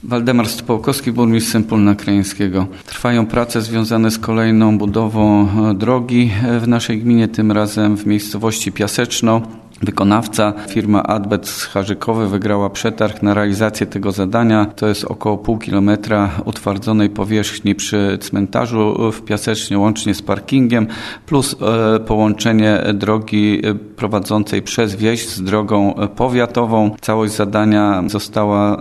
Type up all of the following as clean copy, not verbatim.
Waldemar Stopołkowski, burmistrz Sępólna Krajeńskiego. Trwają prace związane z kolejną budową drogi w naszej gminie, tym razem w miejscowości Piaseczno. Wykonawca, firma Adbec Harzykowy, wygrała przetarg na realizację tego zadania. To jest około pół kilometra utwardzonej powierzchni przy cmentarzu w Piasecznie, łącznie z parkingiem, plus połączenie drogi prowadzącej przez wieś z drogą powiatową. Całość zadania została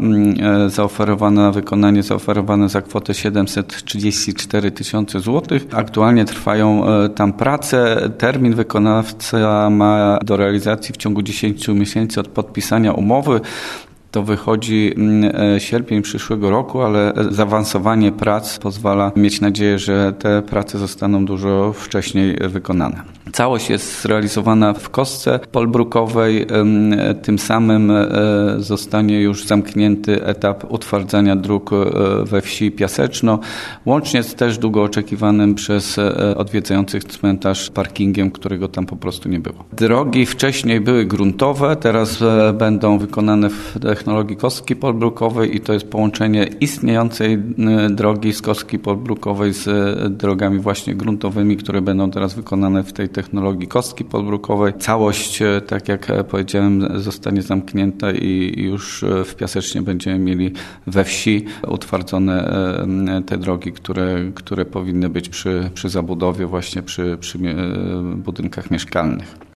zaoferowana za kwotę 734 tysiące złotych. Aktualnie trwają tam prace. Termin wykonawca ma do realizacji w ciągu 10 miesięcy od podpisania umowy. To wychodzi sierpień przyszłego roku, ale zaawansowanie prac pozwala mieć nadzieję, że te prace zostaną dużo wcześniej wykonane. Całość jest zrealizowana w kostce polbrukowej. Tym samym zostanie już zamknięty etap utwardzania dróg we wsi Piaseczno, łącznie z też długo oczekiwanym przez odwiedzających cmentarz parkingiem, którego tam po prostu nie było. Drogi wcześniej były gruntowe, teraz będą wykonane w technologii kostki polbrukowej i to jest połączenie istniejącej drogi z kostki polbrukowej z drogami właśnie gruntowymi, które będą teraz wykonane w tej technologii kostki polbrukowej. Całość, tak jak powiedziałem, zostanie zamknięta i już w Piasecznie będziemy mieli we wsi utwardzone te drogi, które powinny być przy zabudowie, właśnie przy budynkach mieszkalnych.